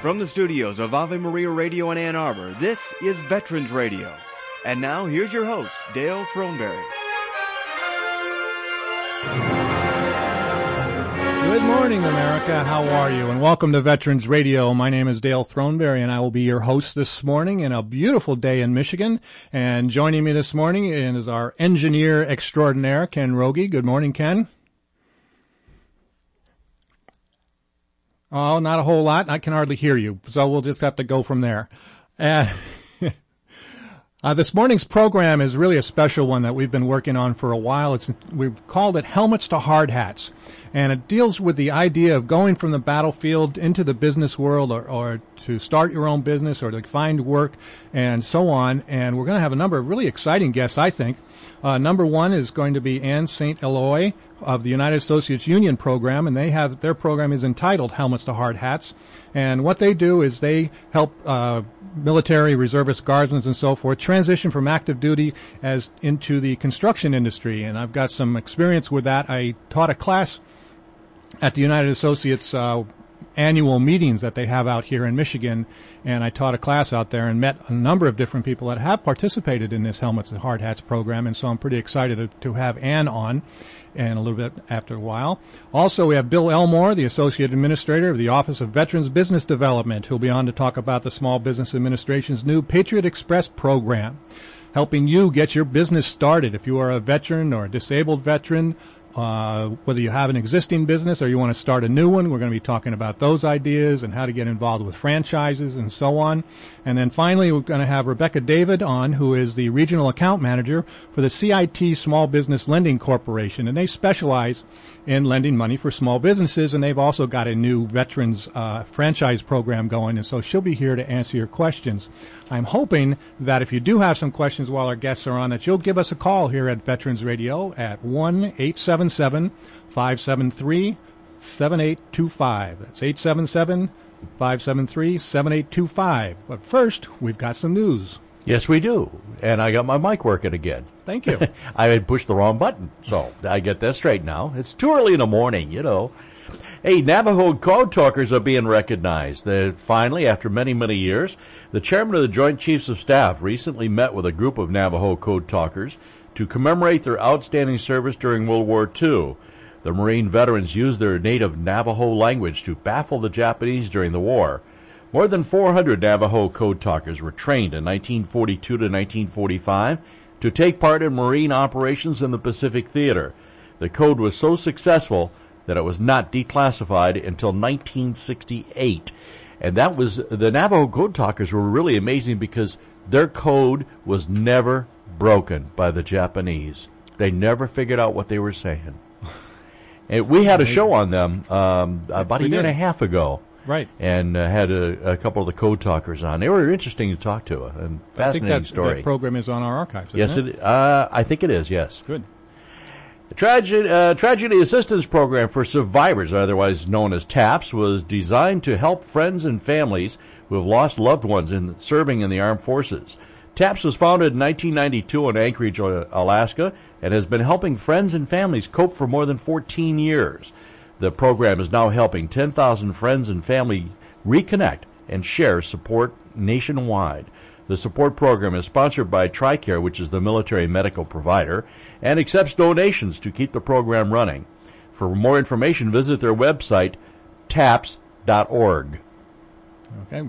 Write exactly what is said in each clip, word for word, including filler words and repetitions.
From the studios of Ave Maria Radio in Ann Arbor, this is Veterans Radio. And now, here's your host, Dale Throneberry. Good morning, America. How are you? And welcome to Veterans Radio. My name is Dale Throneberry, and I will be your host this morning in a beautiful day in Michigan. And joining me this morning is our engineer extraordinaire, Ken Rogie. Good morning, Ken. Oh, not a whole lot. I can hardly hear you, so we'll just have to go from there. Uh, uh, this morning's program is really a special one that we've been working on for a while. It's we've called it Helmets to Hard Hats, and it deals with the idea of going from the battlefield into the business world, or, or to start your own business, or to find work, and so on. And we're going to have a number of really exciting guests, I think. Uh, number one is going to be Anne Saint Eloi of the United Associates Union program, and they have their program is entitled Helmets to Hard Hats. And what they do is they help uh, military, reservists, guardsmen, and so forth transition from active duty as into the construction industry. And I've got some experience with that. I taught a class at the United Associates uh, annual meetings that they have out here in Michigan, and I taught a class out there and met a number of different people that have participated in this Helmets and Hard Hats program, and so I'm pretty excited to, to have Ann on and a little bit after a while. Also, we have Bill Elmore, the Associate Administrator of the Office of Veterans Business Development, who'll be on to talk about the Small Business Administration's new Patriot Express program, helping you get your business started. If you are a veteran or a disabled veteran, Uh, whether you have an existing business or you want to start a new one, we're going to be talking about those ideas and how to get involved with franchises and so on. And then finally, we're going to have Rebecca David on, who is the Regional Account Manager for the C I T Small Business Lending Corporation. And they specialize in lending money for small businesses, and they've also got a new veterans uh, franchise program going. And so she'll be here to answer your questions. I'm hoping that if you do have some questions while our guests are on, that you'll give us a call here at Veterans Radio at one eight seven seven, five seven three, seven eight two five. That's eight seven seven, five seven three, seven eight two five. But first, we've got some news. Yes, we do. And I got my mic working again. Thank you. I had pushed the wrong button, so I get that straight now. It's too early in the morning, you know. Hey, Navajo Code Talkers are being recognized. They're finally, after many, many years, the chairman of the Joint Chiefs of Staff recently met with a group of Navajo Code Talkers to commemorate their outstanding service during World War Two. The Marine veterans used their native Navajo language to baffle the Japanese during the war. More than four hundred Navajo Code Talkers were trained in nineteen forty-two to nineteen forty-five to take part in Marine operations in the Pacific Theater. The code was so successful that it was not declassified until nineteen sixty-eight. And that was, the Navajo Code Talkers were really amazing because their code was never broken by the Japanese. They never figured out what they were saying. And we had a show on them um, about a year and a half ago. Right. And uh, had a, a couple of the Code Talkers on. They were interesting to talk to, and fascinating I think that, story. that program is on our archives, isn't yes, it? it, uh, I think it is, yes. Good. The Tragedy, uh, Tragedy Assistance Program for Survivors, otherwise known as TAPS, was designed to help friends and families who have lost loved ones in serving in the armed forces. TAPS was founded in nineteen ninety-two in Anchorage, Alaska, and has been helping friends and families cope for more than fourteen years. The program is now helping ten thousand friends and family reconnect and share support nationwide. The support program is sponsored by TRICARE, which is the military medical provider, and accepts donations to keep the program running. For more information, visit their website, taps dot org. Okay.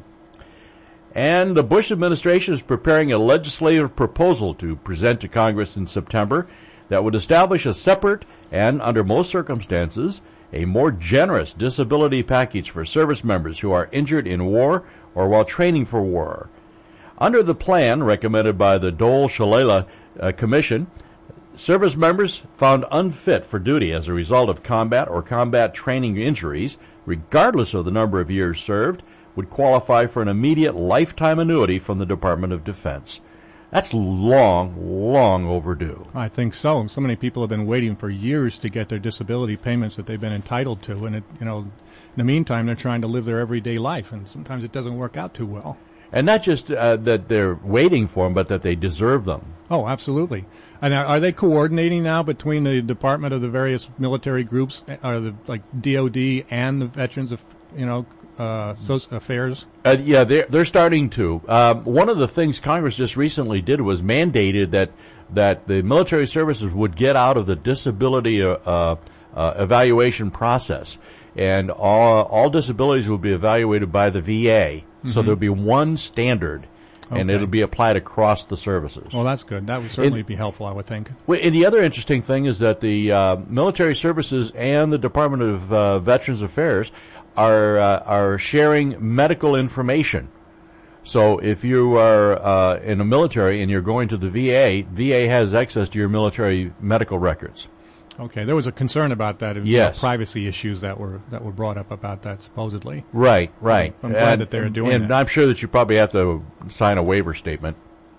And the Bush administration is preparing a legislative proposal to present to Congress in September that would establish a separate and, under most circumstances, a more generous disability package for service members who are injured in war or while training for war. Under the plan recommended by the Dole-Shalala uh, Commission, service members found unfit for duty as a result of combat or combat training injuries, regardless of the number of years served, would qualify for an immediate lifetime annuity from the Department of Defense. That's long, long overdue. I think so. So many people have been waiting for years to get their disability payments that they've been entitled to, and it, you know, in the meantime, they're trying to live their everyday life, and sometimes it doesn't work out too well. And not just uh, that they're waiting for them, but that they deserve them. Oh, absolutely. And are they coordinating now between the Department of the various military groups, or the like D O D and the Veterans of, you know, uh, so, affairs? Uh, yeah, they're, they're starting to. Um, one of the things Congress just recently did was mandated that that the military services would get out of the disability uh, uh, evaluation process, and all, all disabilities will be evaluated by the V A. Mm-hmm. So there'll be one standard, and okay. it'll be applied across the services. Well, that's good. That would certainly and, be helpful, I would think. Well, and the other interesting thing is that the uh, military services and the Department of uh, Veterans Affairs are uh, are sharing medical information. So if you are uh, in the military and you're going to the V A, V A has access to your military medical records. Okay, there was a concern about that. It was yes. privacy issues that were that were brought up about that, supposedly. Right, right. I'm glad and, that they're doing and that. And I'm sure that you probably have to sign a waiver statement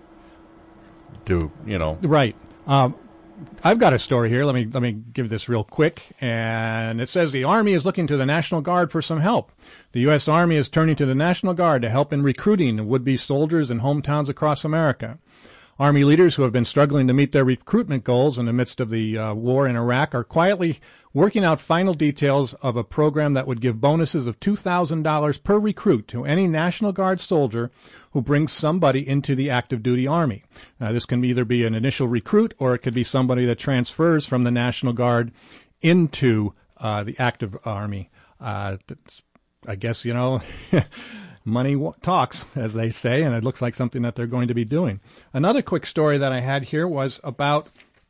to, you know. Right. Um, I've got a story here. Let me let me give this real quick. And it says the Army is looking to the National Guard for some help. The U S. Army is turning to the National Guard to help in recruiting would-be soldiers in hometowns across America. Army leaders who have been struggling to meet their recruitment goals in the midst of the uh, war in Iraq are quietly working out final details of a program that would give bonuses of two thousand dollars per recruit to any National Guard soldier who brings somebody into the active duty Army. Uh, this can either be an initial recruit or it could be somebody that transfers from the National Guard into uh, the active Army. Uh, that's, I guess, you know, money w- talks, as they say, and it looks like something that they're going to be doing. Another quick story that I had here was about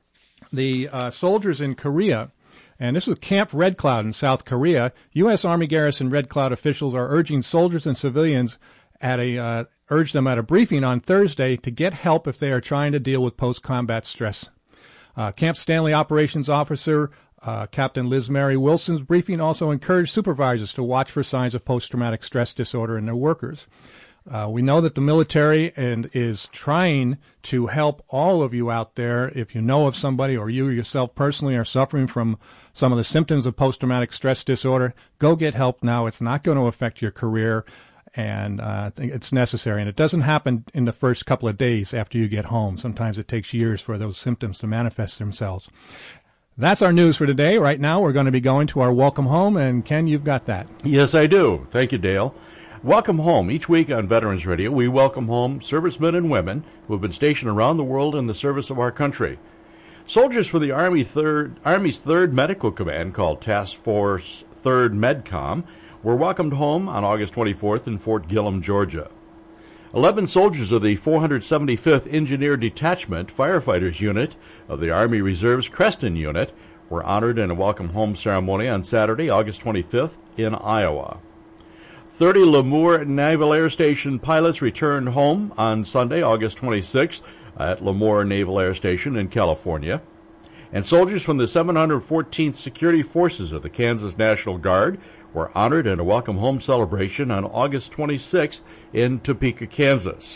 the uh, soldiers in Korea. And this was Camp Red Cloud in South Korea. U S. Army Garrison Red Cloud officials are urging soldiers and civilians at a uh, urge them at a briefing on Thursday to get help if they are trying to deal with post-combat stress. Uh, Camp Stanley Operations Officer uh, Captain Liz Mary Wilson's briefing also encouraged supervisors to watch for signs of post-traumatic stress disorder in their workers. Uh, we know that the military and is trying to help all of you out there. If you know of somebody or you yourself personally are suffering from some of the symptoms of post-traumatic stress disorder, go get help now. It's not going to affect your career, and uh, I think it's necessary. And it doesn't happen in the first couple of days after you get home. Sometimes it takes years for those symptoms to manifest themselves. That's our news for today. Right now we're going to be going to our Welcome Home, and Ken, you've got that. Yes, I do. Thank you, Dale. Welcome home. Each week on Veterans Radio, we welcome home servicemen and women who have been stationed around the world in the service of our country. Soldiers for the Army third, Army's third Medical Command, called Task Force third MedCom, were welcomed home on August twenty-fourth in Fort Gillem, Georgia. Eleven soldiers of the four hundred seventy-fifth Engineer Detachment Firefighters Unit of the Army Reserve's Creston Unit were honored in a welcome home ceremony on Saturday, August twenty-fifth in Iowa. thirty Lemoore Naval Air Station pilots returned home on Sunday, August twenty-sixth at Lemoore Naval Air Station in California. And soldiers from the seven hundred fourteenth Security Forces of the Kansas National Guard were honored in a welcome home celebration on August twenty-sixth in Topeka, Kansas.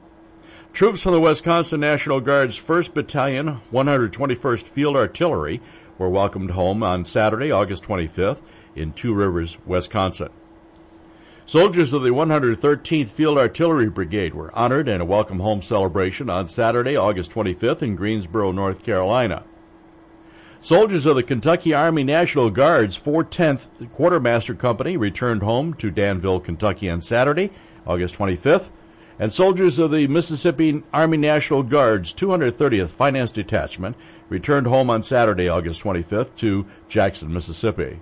Troops from the Wisconsin National Guard's first Battalion, one hundred twenty-first Field Artillery, were welcomed home on Saturday, August twenty-fifth in Two Rivers, Wisconsin. Soldiers of the one hundred thirteenth Field Artillery Brigade were honored in a welcome home celebration on Saturday, August twenty-fifth in Greensboro, North Carolina. Soldiers of the Kentucky Army National Guard's four tenth Quartermaster Company returned home to Danville, Kentucky on Saturday, August twenty-fifth, and soldiers of the Mississippi Army National Guard's two hundred thirtieth Finance Detachment returned home on Saturday, August twenty-fifth to Jackson, Mississippi.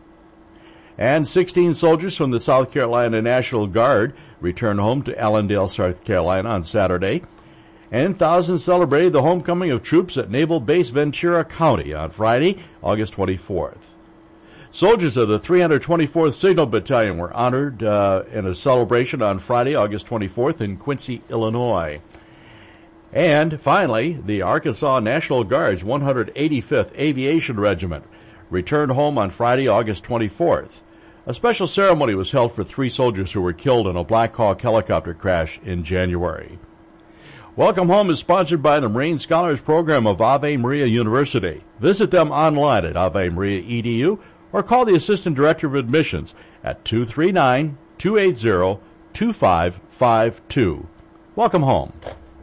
And sixteen soldiers from the South Carolina National Guard returned home to Allendale, South Carolina on Saturday. And thousands celebrated the homecoming of troops at Naval Base Ventura County on Friday, August twenty-fourth. Soldiers of the three hundred twenty-fourth Signal Battalion were honored uh, in a celebration on Friday, August twenty-fourth in Quincy, Illinois. And finally, the Arkansas National Guard's one hundred eighty-fifth Aviation Regiment returned home on Friday, August twenty-fourth. A special ceremony was held for three soldiers who were killed in a Black Hawk helicopter crash in January. Welcome Home is sponsored by the Marine Scholars Program of Ave Maria University. Visit them online at ave maria dot e d u or call the Assistant Director of Admissions at two three nine, two eight zero, two five five two. Welcome home.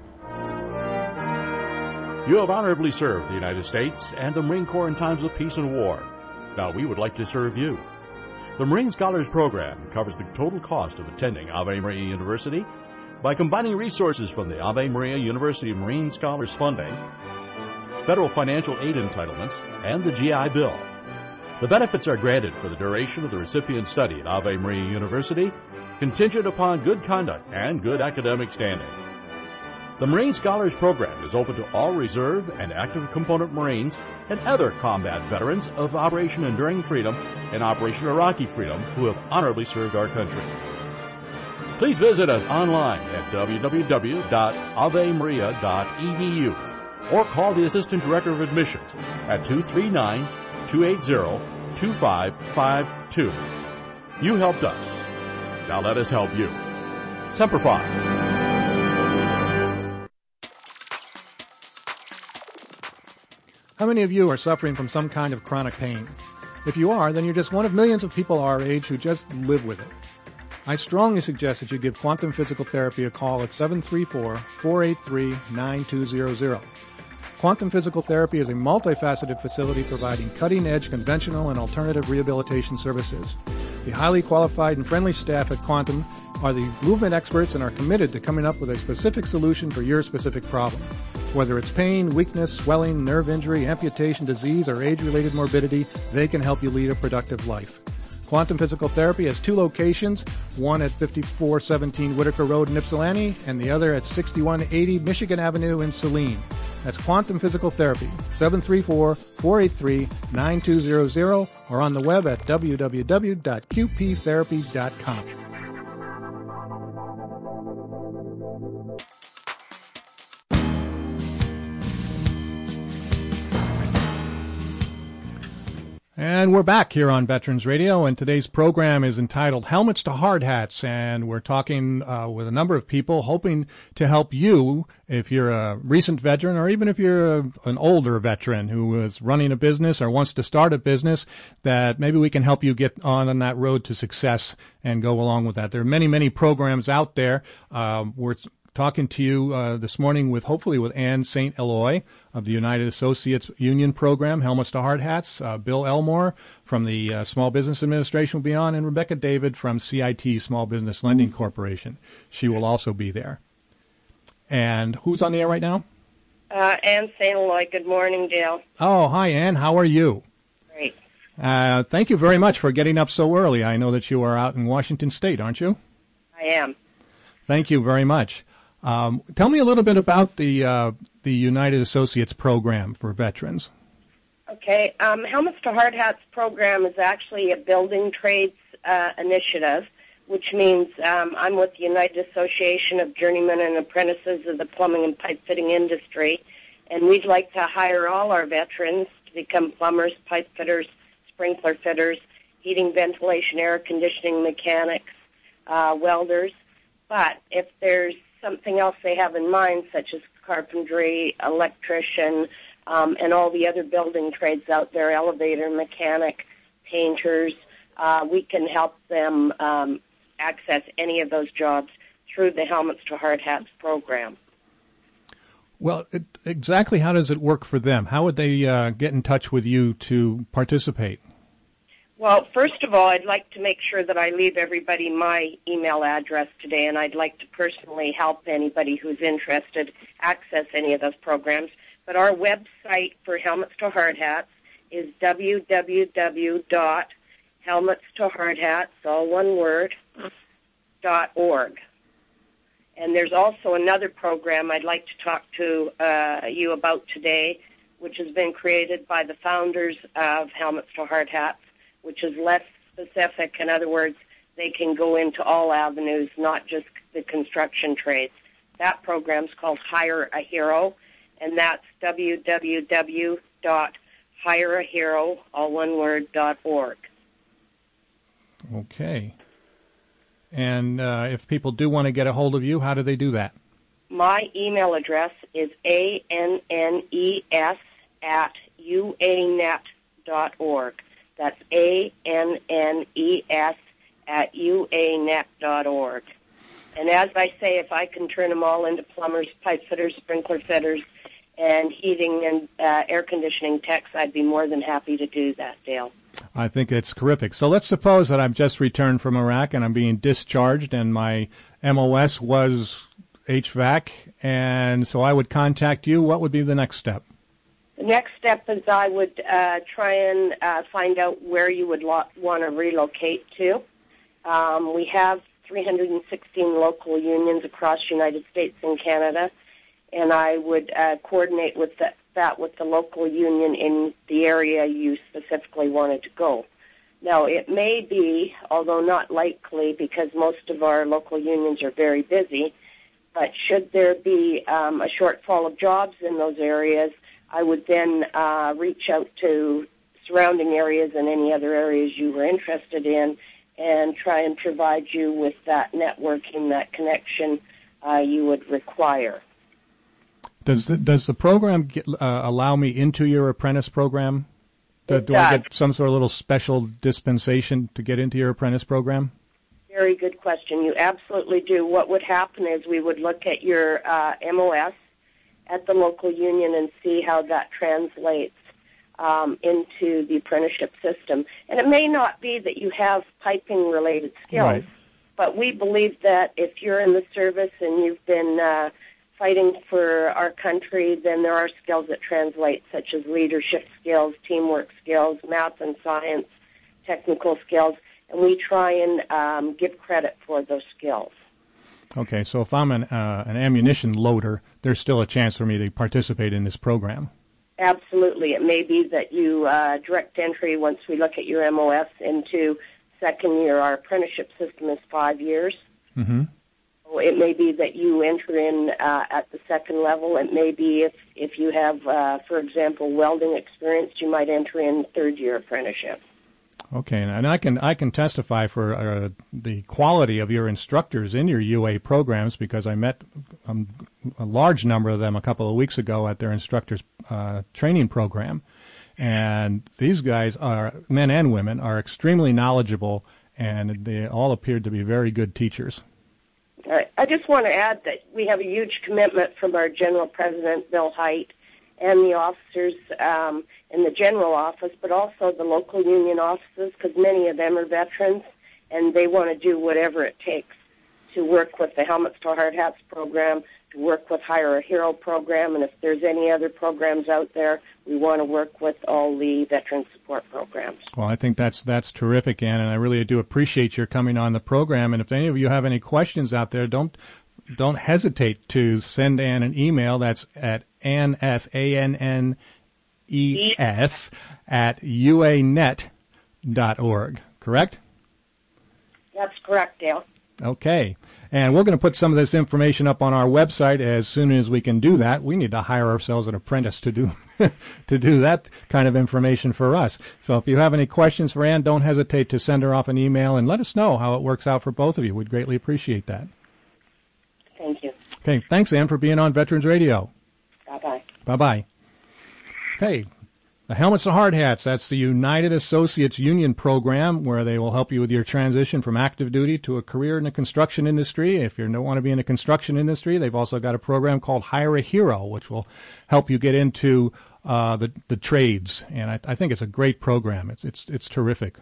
You have honorably served the United States and the Marine Corps in times of peace and war. Now we would like to serve you. The Marine Scholars Program covers the total cost of attending Ave Maria University by combining resources from the Ave Maria University Marine Scholars Funding, federal financial aid entitlements, and the G I Bill. The benefits are granted for the duration of the recipient's study at Ave Maria University, contingent upon good conduct and good academic standing. The Marine Scholars Program is open to all reserve and active component Marines and other combat veterans of Operation Enduring Freedom and Operation Iraqi Freedom who have honorably served our country. Please visit us online at w w w dot ave maria dot e d u or call the Assistant Director of Admissions at two three nine, two eight zero, two five five two. You helped us. Now let us help you. Semper Fi. How many of you are suffering from some kind of chronic pain? If you are, then you're just one of millions of people our age who just live with it. I strongly suggest that you give Quantum Physical Therapy a call at seven three four, four eight three, nine two zero zero. Quantum Physical Therapy is a multifaceted facility providing cutting-edge conventional and alternative rehabilitation services. The highly qualified and friendly staff at Quantum are the movement experts and are committed to coming up with a specific solution for your specific problem. Whether it's pain, weakness, swelling, nerve injury, amputation, disease, or age-related morbidity, they can help you lead a productive life. Quantum Physical Therapy has two locations, one at fifty-four seventeen Whitaker Road in Ypsilanti and the other at sixty-one eighty Michigan Avenue in Saline. That's Quantum Physical Therapy, seven three four, four eight three, nine two zero zero, or on the web at w w w dot q p therapy dot com. And we're back here on Veterans Radio, and today's program is entitled Helmets to Hard Hats, and we're talking uh, with a number of people hoping to help you if you're a recent veteran or even if you're a, an older veteran who is running a business or wants to start a business, that maybe we can help you get on, on that road to success and go along with that. There are many, many programs out there. Um, we're talking to you uh, this morning with, hopefully, with Ann Saint Eloi of the United Associates Union Program, Helmets to Hard Hats, uh, Bill Elmore from the uh, Small Business Administration will be on, and Rebecca David from C I T, Small Business Lending Corporation. She will also be there. And who's on the air right now? Uh, Ann Saint Eloi. Good morning, Dale. Oh, hi, Ann. How are you? Great. Uh, thank you very much for getting up so early. I know that you are out in Washington State, aren't you? I am. Thank you very much. Um, tell me a little bit about the uh, the United Associates program for veterans. Okay. Um, Helmets to Hard Hats program is actually a building trades uh, initiative, which means um, I'm with the United Association of Journeymen and Apprentices of the Plumbing and Pipe Fitting Industry, and we'd like to hire all our veterans to become plumbers, pipe fitters, sprinkler fitters, heating, ventilation, air conditioning mechanics, uh, welders. But if there's something else they have in mind, such as carpentry, electrician, um, and all the other building trades out there, elevator mechanic, painters, uh, we can help them um, access any of those jobs through the Helmets to Hard Hats program. Well, it, exactly how does it work for them? How would they uh, get in touch with you to participate? Well, first of all, I'd like to make sure that I leave everybody my email address today, and I'd like to personally help anybody who's interested access any of those programs. But our website for Helmets to Hard Hats is w w w dot helmets to hard hats, all one word, dot org. And there's also another program I'd like to talk to uh, you about today, which has been created by the founders of Helmets to Hard Hats, which is less specific. In other words, they can go into all avenues, not just the construction trades. That program's called Hire a Hero, and that's w w w dot hire a hero, all one word, dot org. Okay. And uh, if people do want to get a hold of you, how do they do that? My email address is A N N E S at U A net dot org. That's A N N E S at U A net dot org. And as I say, if I can turn them all into plumbers, pipe fitters, sprinkler fitters, and heating and uh, air conditioning techs, I'd be more than happy to do that, Dale. I think it's terrific. So let's suppose that I've just returned from Iraq and I'm being discharged and my M O S was H V A C, and so I would contact you. What would be the next step? The next step is I would uh, try and uh, find out where you would lo- want to relocate to. Um, we have three hundred sixteen local unions across the United States and Canada, and I would uh, coordinate with the, that with the local union in the area you specifically wanted to go. Now, it may be, although not likely because most of our local unions are very busy, but should there be um, a shortfall of jobs in those areas, I would then uh, reach out to surrounding areas and any other areas you were interested in and try and provide you with that networking, that connection uh, you would require. Does the, does the program get, uh, allow me into your apprentice program? Do, do I get some sort of little special dispensation to get into your apprentice program? Very good question. You absolutely do. What would happen is we would look at your uh, M O S at the local union and see how that translates um, into the apprenticeship system. And it may not be that you have piping-related skills, right. but we believe that if you're in the service and you've been uh, fighting for our country, then there are skills that translate, such as leadership skills, teamwork skills, math and science, technical skills, and we try and um, give credit for those skills. Okay, so if I'm an, uh, an ammunition loader, there's still a chance for me to participate in this program. Absolutely. It may be that you uh, direct entry, once we look at your M O S, into second year. Our apprenticeship system is five years. Mm-hmm. So it may be that you enter in uh, at the second level. It may be if, if you have, uh, for example, welding experience, you might enter in third year apprenticeship. Okay, and I can I can testify for uh, the quality of your instructors in your U A programs because I met um, a large number of them a couple of weeks ago at their instructors uh, training program, and these guys are, men and women, are extremely knowledgeable, and they all appeared to be very good teachers. I just want to add that we have a huge commitment from our General President, Bill Hite, and the officers um, in the general office, but also the local union offices, because many of them are veterans, and they want to do whatever it takes to work with the Helmets to Hard Hats program, to work with Hire a Hero program, and if there's any other programs out there, we want to work with all the veteran support programs. Well, I think that's that's terrific, Ann, and I really do appreciate your coming on the program. And if any of you have any questions out there, don't don't hesitate to send Ann an email. That's at Ann, S A N N E S, at U A net dot org, correct? That's correct, Dale. Okay. And we're going to put some of this information up on our website as soon as we can do that. We need to hire ourselves an apprentice to do to do that kind of information for us. So if you have any questions for Ann, don't hesitate to send her off an email and let us know how it works out for both of you. We'd greatly appreciate that. Thank you. Okay. Thanks, Ann, for being on Veterans Radio. Bye-bye. Bye-bye. Okay. The Helmets to Hard Hats, that's the United Associates Union program where they will help you with your transition from active duty to a career in the construction industry. If you don't want to be in the construction industry, they've also got a program called Hire a Hero, which will help you get into uh, the, the trades. And I, I think it's a great program. It's, it's, it's terrific.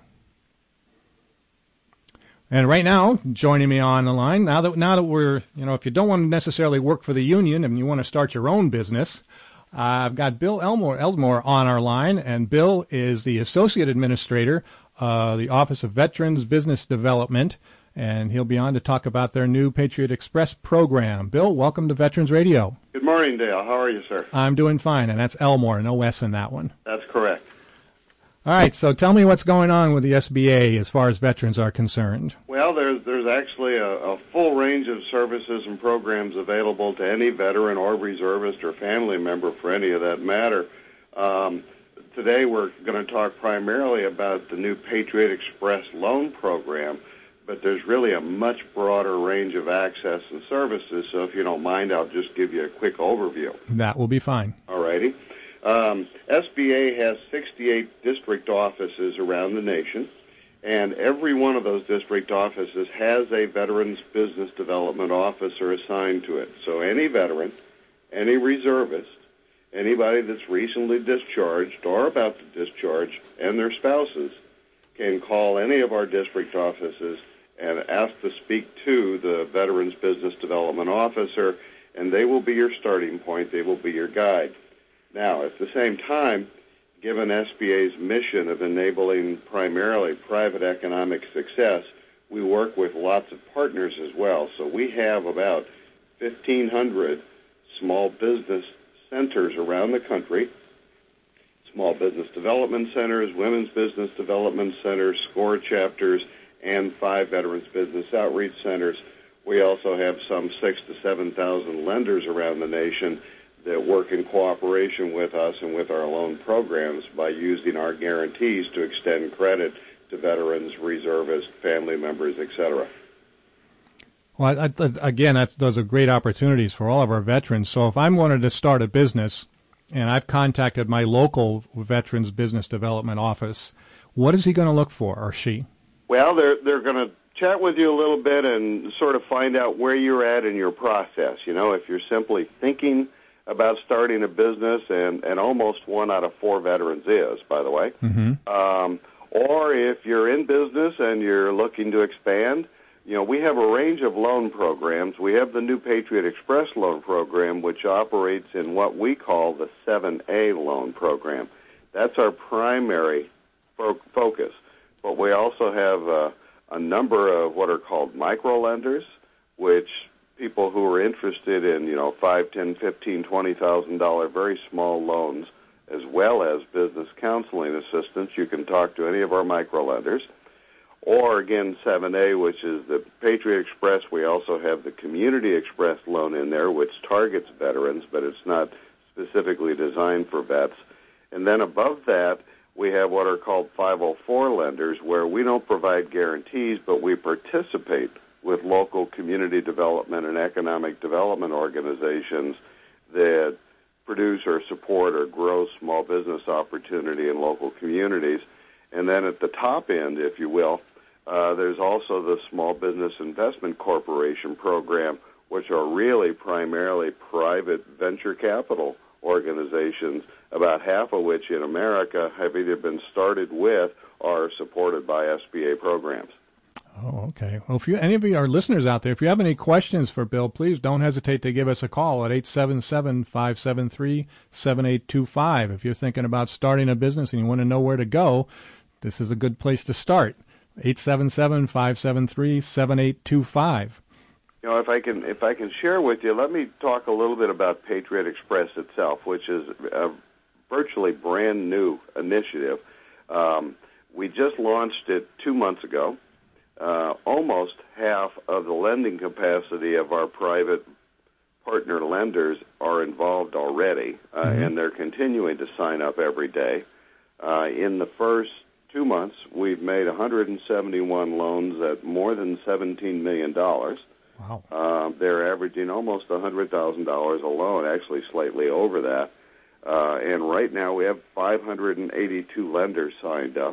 And right now, joining me on the line, now that, now that we're, you know, if you don't want to necessarily work for the union and you want to start your own business, Uh, I've got Bill Elmore, Elmore on our line, and Bill is the Associate Administrator of the Office of Veterans Business Development, and he'll be on to talk about their new Patriot Express program. Bill, welcome to Veterans Radio. Good morning, Dale. How are you, sir? I'm doing fine, and that's Elmore, no S in that one. That's correct. All right, so tell me what's going on with the S B A as far as veterans are concerned. Well, there's there's actually a, a full range of services and programs available to any veteran or reservist or family member, for any of that matter. Um, today we're going to talk primarily about the new Patriot Express loan program, but there's really a much broader range of access and services, so if you don't mind, I'll just give you a quick overview. That will be fine. All righty. Um, S B A has sixty-eight district offices around the nation, and every one of those district offices has a Veterans Business Development Officer assigned to it. So any veteran, any reservist, anybody that's recently discharged or about to discharge, and their spouses can call any of our district offices and ask to speak to the Veterans Business Development Officer, and they will be your starting point. They will be your guide. Now, at the same time, given S B A's mission of enabling primarily private economic success, we work with lots of partners as well. So we have about fifteen hundred small business centers around the country, small business development centers, women's business development centers, SCORE chapters, and five Veterans Business Outreach Centers. We also have some six to seven thousand lenders around the nation that work in cooperation with us and with our loan programs by using our guarantees to extend credit to veterans, reservists, family members, et cetera. Well, I, I, again, that's, those are great opportunities for all of our veterans. So if I'm wanting to start a business and I've contacted my local Veterans Business Development Office, what is he going to look for, or she? Well, they're they're going to chat with you a little bit and sort of find out where you're at in your process. You know, if you're simply thinking about starting a business, and, and almost one out of four veterans is, by the way, mm-hmm. um, or if you're in business and you're looking to expand, you know, we have a range of loan programs. We have the new Patriot Express loan program, which operates in what we call the seven A loan program. That's our primary fo- focus. But we also have uh, a number of what are called micro lenders, which people who are interested in, you know, five, ten, fifteen, twenty thousand dollar very small loans, as well as business counseling assistance. You can talk to any of our micro lenders. Or again, seven A, which is the Patriot Express. We also have the Community Express loan in there, which targets veterans, but it's not specifically designed for vets. And then above that, we have what are called five oh four lenders, where we don't provide guarantees, but we participate with local community development and economic development organizations that produce or support or grow small business opportunity in local communities. And then at the top end, if you will, uh, there's also the Small Business Investment Corporation program, which are really primarily private venture capital organizations, about half of which in America have either been started with or are supported by S B A programs. Oh, okay. Well, if you, any of you, our listeners out there, if you have any questions for Bill, please don't hesitate to give us a call at eight seven seven, five seven three, seven eight two five. If you're thinking about starting a business and you want to know where to go, this is a good place to start. eight seven seven, five seven three, seven eight two five. You know, if I can if I can share with you, let me talk a little bit about Patriot Express itself, which is a virtually brand new initiative. Um, we just launched it two months ago. Uh, almost half of the lending capacity of our private partner lenders are involved already, uh, mm-hmm. and they're continuing to sign up every day. Uh, in the first two months, we've made one hundred seventy-one loans at more than seventeen million dollars. Wow. Uh, they're averaging almost one hundred thousand dollars a loan, actually slightly over that. Uh, and right now we have five hundred eighty-two lenders signed up.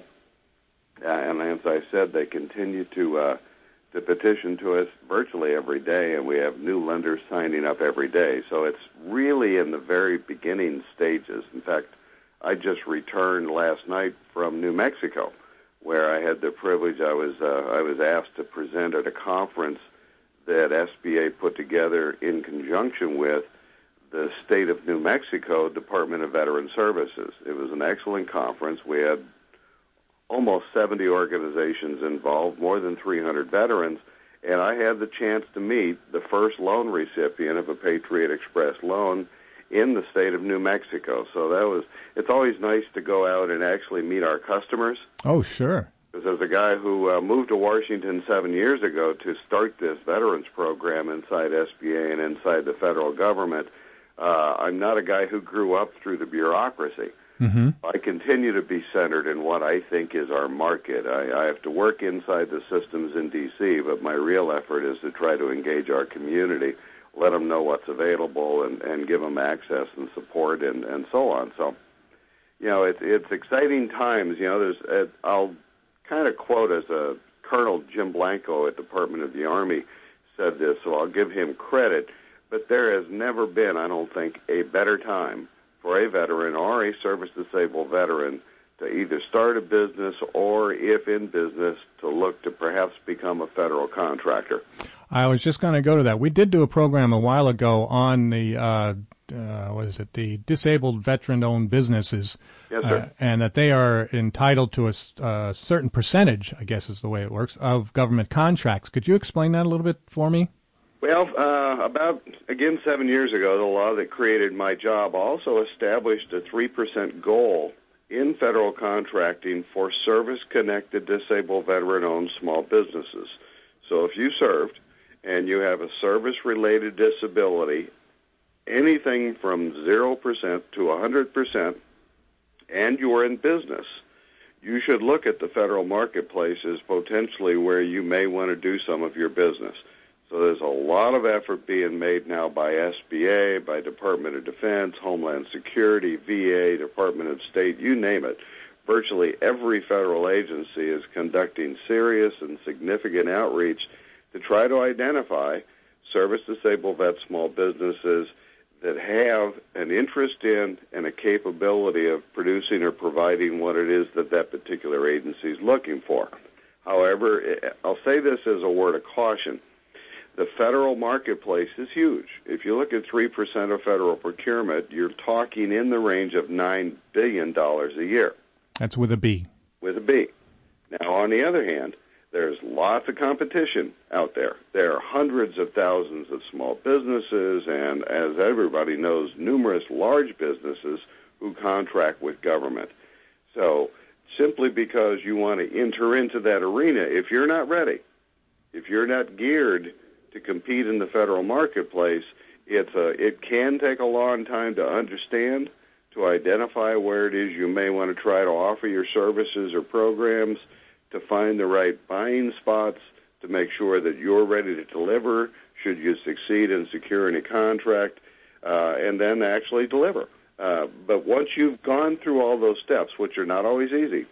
Uh, and as I said, they continue to uh, to petition to us virtually every day, and we have new lenders signing up every day. So it's really in the very beginning stages. In fact, I just returned last night from New Mexico, where I had the privilege. I was uh, I was asked to present at a conference that S B A put together in conjunction with the state of New Mexico Department of Veteran Services. It was an excellent conference. We had almost seventy organizations involved, more than three hundred veterans, and I had the chance to meet the first loan recipient of a Patriot Express loan in the state of New Mexico. So that was, it's always nice to go out and actually meet our customers. Oh, sure. Because as a guy who uh, moved to Washington seven years ago to start this veterans program inside S B A and inside the federal government, uh, I'm not a guy who grew up through the bureaucracy. Mm-hmm. I continue to be centered in what I think is our market. I, I have to work inside the systems in D C, but my real effort is to try to engage our community, let them know what's available, and, and give them access and support and, and so on. So, you know, it's it's exciting times. You know, there's uh, I'll kind of quote as a Colonel Jim Blanco at Department of the Army said this, so I'll give him credit. But there has never been, I don't think, a better time for a veteran or a service-disabled veteran to either start a business or, if in business, to look to perhaps become a federal contractor. I was just going to go to that. We did do a program a while ago on the, uh, uh, what is it, the disabled veteran-owned businesses. Yes, sir. Uh, and that they are entitled to a uh, certain percentage, I guess is the way it works, of government contracts. Could you explain that a little bit for me? Well, uh, about, again, seven years ago, the law that created my job also established a three percent goal in federal contracting for service-connected disabled veteran-owned small businesses. So if you served and you have a service-related disability, anything from zero percent to one hundred percent, and you're in business, you should look at the federal marketplace as potentially where you may want to do some of your business. So there's a lot of effort being made now by S B A, by Department of Defense, Homeland Security, V A, Department of State, you name it. Virtually every federal agency is conducting serious and significant outreach to try to identify service-disabled vet small businesses that have an interest in and a capability of producing or providing what it is that that particular agency is looking for. However, I'll say this as a word of caution. The federal marketplace is huge. If you look at three percent of federal procurement, you're talking in the range of nine billion dollars a year. That's with a B. With a B. Now, on the other hand, there's lots of competition out there. There are hundreds of thousands of small businesses and, as everybody knows, numerous large businesses who contract with government. So simply because you want to enter into that arena, if you're not ready, if you're not geared to compete in the federal marketplace, it's a, it can take a long time to understand, to identify where it is you may want to try to offer your services or programs, to find the right buying spots, to make sure that you're ready to deliver should you succeed in securing a contract, uh, and then actually deliver. Uh, but once you've gone through all those steps, which are not always easy,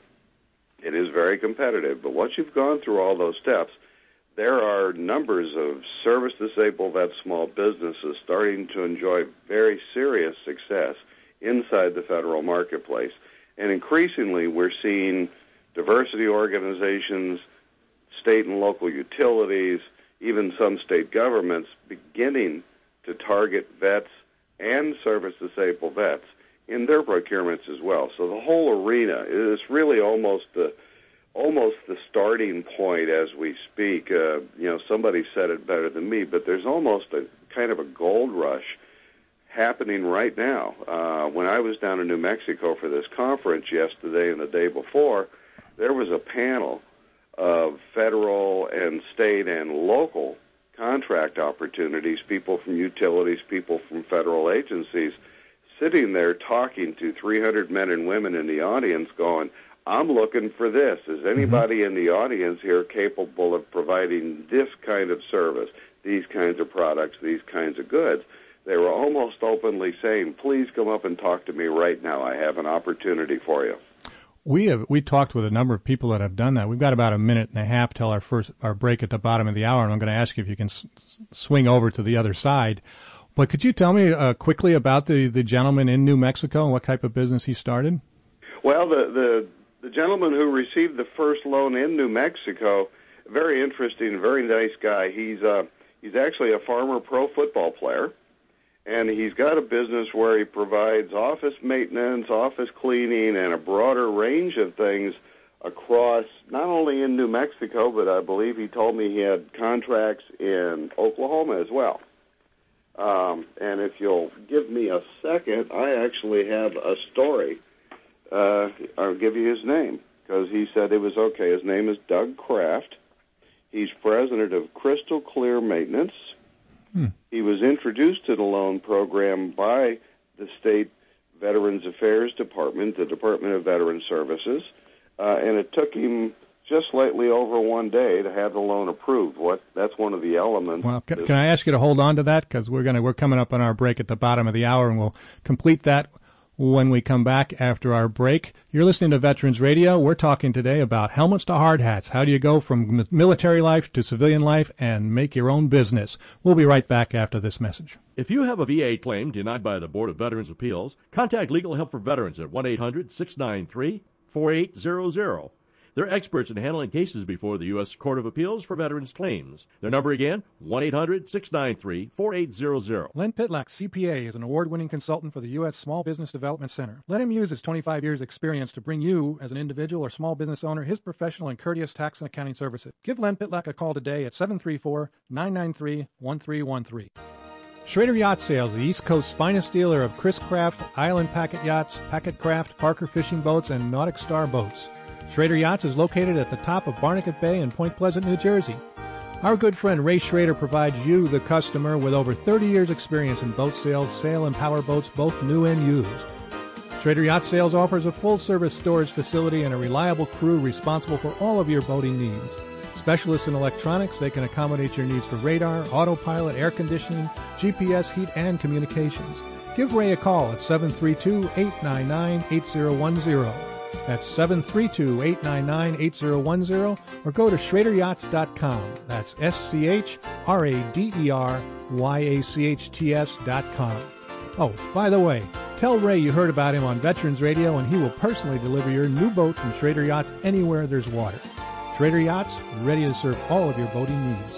it is very competitive, but once you've gone through all those steps, there are numbers of service-disabled vet small businesses starting to enjoy very serious success inside the federal marketplace. And increasingly, we're seeing diversity organizations, state and local utilities, even some state governments beginning to target vets and service-disabled vets in their procurements as well. So the whole arena is really almost the almost the starting point as we speak. Uh, you know, somebody said it better than me, but there's almost a kind of a gold rush happening right now. Uh, when I was down in New Mexico for this conference yesterday and the day before, there was a panel of federal and state and local contract opportunities, people from utilities, people from federal agencies, sitting there talking to three hundred men and women in the audience going, I'm looking for this. Is anybody in the audience here capable of providing this kind of service, these kinds of products, these kinds of goods? They were almost openly saying, please come up and talk to me right now. I have an opportunity for you. We have we talked with a number of people that have done that. We've got about a minute and a half till our first our break at the bottom of the hour, and I'm going to ask you if you can s- swing over to the other side. But could you tell me uh, quickly about the, the gentleman in New Mexico and what type of business he started? Well, the, the the gentleman who received the first loan in New Mexico, very interesting, very nice guy. He's uh, he's actually a former pro football player. And he's got a business where he provides office maintenance, office cleaning, and a broader range of things across, not only in New Mexico, but I believe he told me he had contracts in Oklahoma as well. Um, and if you'll give me a second, I actually have a story. Uh, I'll give you his name, because he said it was okay. His name is Doug Kraft. He's president of Crystal Clear Maintenance. Hmm. He was introduced to the loan program by the State Veterans Affairs Department, the Department of Veterans Services, uh, and it took him just slightly over one day to have the loan approved. What that's one of the elements. Well, can, can I ask you to hold on to that, because we're going to we're coming up on our break at the bottom of the hour, and we'll complete that when we come back after our break. You're listening to Veterans Radio. We're talking today about helmets to hard hats. How do you go from military life to civilian life and make your own business? We'll be right back after this message. If you have a V A claim denied by the Board of Veterans' Appeals, contact Legal Help for Veterans at one eight hundred six nine three four eight zero zero. They're experts in handling cases before the U S Court of Appeals for Veterans Claims. Their number again, one eight hundred six nine three four eight zero zero. Len Pitlack, C P A, is an award-winning consultant for the U S Small Business Development Center. Let him use his twenty-five years experience to bring you, as an individual or small business owner, his professional and courteous tax and accounting services. Give Len Pitlack a call today at seven three four, nine nine three, one three one three. Schrader Yacht Sales, the East Coast's finest dealer of Chris Craft, Island Packet Yachts, Packet Craft, Parker Fishing Boats, and Nautic Star Boats. Schrader Yachts is located at the top of Barnegat Bay in Point Pleasant, New Jersey. Our good friend Ray Schrader provides you, the customer, with over thirty years' experience in boat sales, sail and power boats, both new and used. Schrader Yacht Sales offers a full-service storage facility and a reliable crew responsible for all of your boating needs. Specialists in electronics, they can accommodate your needs for radar, autopilot, air conditioning, G P S, heat, and communications. Give Ray a call at seven three two, eight nine nine, eight zero one zero. That's seven three two, eight nine nine, eight zero one zero, or go to schrader yachts dot com. That's S C H R A D E R Y A C H T S dot com. Oh, by the way, tell Ray you heard about him on Veterans Radio, and he will personally deliver your new boat from Schrader Yachts anywhere there's water. Schrader Yachts, ready to serve all of your boating needs.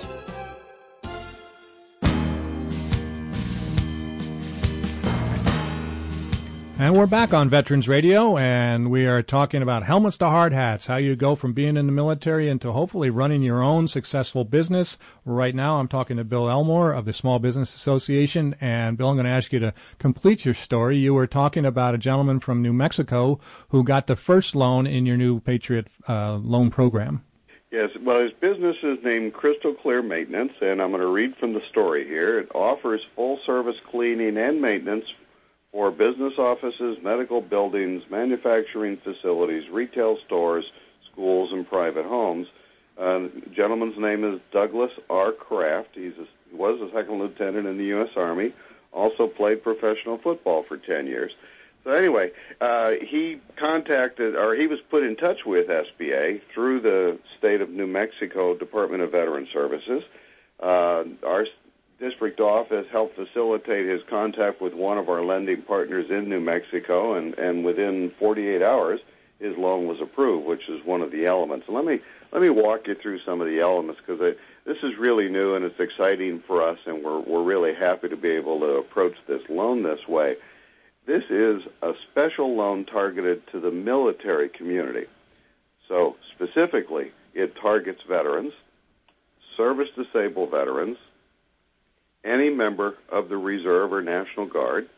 And we're back on Veterans Radio, and we are talking about helmets to hard hats, how you go from being in the military into hopefully running your own successful business. Right now I'm talking to Bill Elmore of the Small Business Association, and Bill, I'm going to ask you to complete your story. You were talking about a gentleman from New Mexico who got the first loan in your new Patriot uh, loan program. Yes, well, his business is named Crystal Clear Maintenance, and I'm going to read from the story here. It offers full-service cleaning and maintenance for business offices, medical buildings, manufacturing facilities, retail stores, schools, and private homes. Uh, the gentleman's name is Douglas R. Kraft. He's a, he was a second lieutenant in the U S Army, also played professional football for ten years. So anyway, uh, he contacted, or he was put in touch with S B A through the state of New Mexico Department of Veteran Services. Uh, our district office helped facilitate his contact with one of our lending partners in New Mexico, and, and within forty-eight hours, his loan was approved, which is one of the elements. And let me let me walk you through some of the elements, because this is really new and it's exciting for us, and we're we're really happy to be able to approach this loan this way. This is a special loan targeted to the military community. So specifically, it targets veterans, service-disabled veterans, any member of the Reserve or National Guard,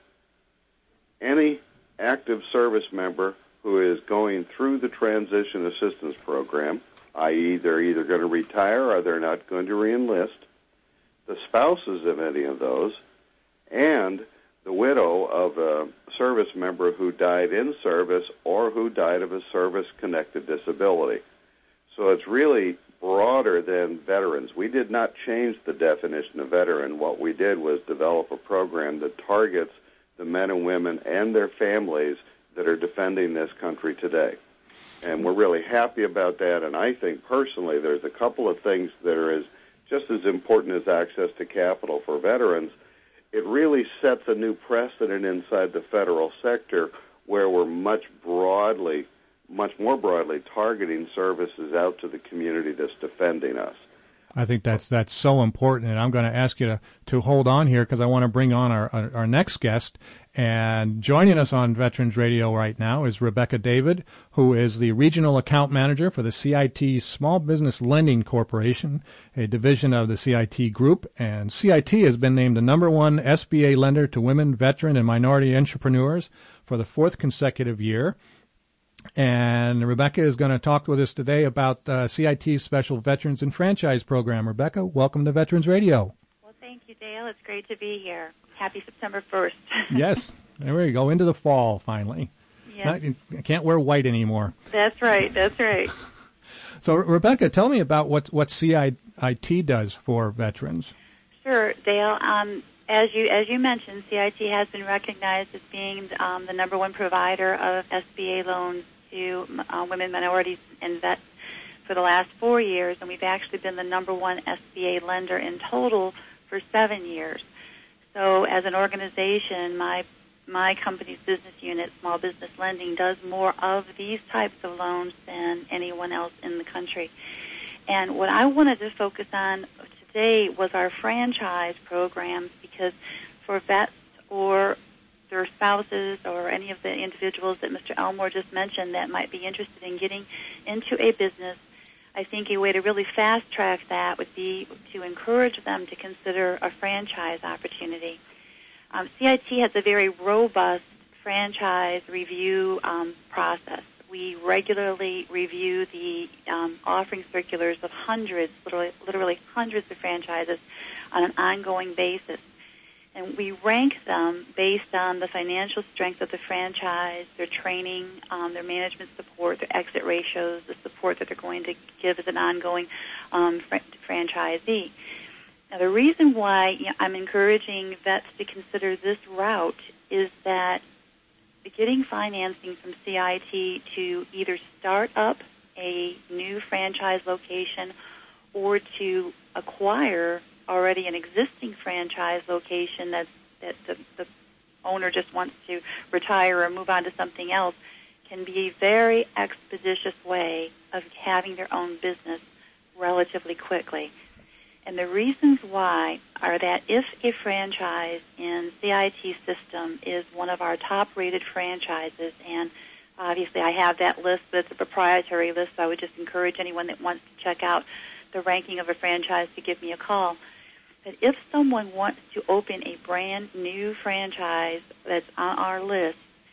any active service member who is going through the Transition Assistance Program, that is they're either going to retire or they're not going to reenlist, the spouses of any of those, and the widow of a service member who died in service or who died of a service-connected disability. So it's really broader than veterans. We did not change the definition of veteran. What we did was develop a program that targets the men and women and their families that are defending this country today. And we're really happy about that, and I think personally there's a couple of things that are as, just as important as access to capital for veterans. It really sets a new precedent inside the federal sector where we're much broadly, much more broadly targeting services out to the community that's defending us. I think that's that's so important, and I'm going to ask you to, to hold on here because I want to bring on our, our, our next guest. And joining us on Veterans Radio right now is Rebecca David, who is the Regional Account Manager for the C I T Small Business Lending Corporation, a division of the C I T Group. And C I T has been named the number one S B A lender to women, veteran, and minority entrepreneurs for the fourth consecutive year. And Rebecca is going to talk with us today about uh, C I T's Special Veterans and Franchise Program. Rebecca, welcome to Veterans Radio. Well, thank you, Dale. It's great to be here. Happy September first. Yes. There we go. Into the fall, finally. Yes. Not, I can't wear white anymore. That's right. That's right. So, Rebecca, tell me about what, what C I T does for veterans. Sure, Dale. Um, as you as you mentioned, C I T has been recognized as being um, the number one provider of S B A loans to uh, women, minorities, and vets for the last four years, and we've actually been the number one S B A lender in total for seven years. So as an organization, my my company's business unit, Small Business Lending, does more of these types of loans than anyone else in the country. And what I wanted to focus on today was our franchise programs, because for vets or their spouses or any of the individuals that Mister Elmore just mentioned that might be interested in getting into a business, I think a way to really fast-track that would be to encourage them to consider a franchise opportunity. Um, C I T has a very robust franchise review um, process. We regularly review the um, offering circulars of hundreds, literally, literally hundreds of franchises on an ongoing basis. And we rank them based on the financial strength of the franchise, their training, um, their management support, their exit ratios, the support that they're going to give as an ongoing um, fr- franchisee. Now, the reason why you know, I'm encouraging vets to consider this route is that getting financing from C I T to either start up a new franchise location or to acquire already an existing franchise location that's, that the, the owner just wants to retire or move on to something else can be a very expeditious way of having their own business relatively quickly. And the reasons why are that if a franchise in C I T system is one of our top-rated franchises, and obviously I have that list, but it's a proprietary list, so I would just encourage anyone that wants to check out the ranking of a franchise to give me a call. But if someone wants to open a brand new franchise that's on our list,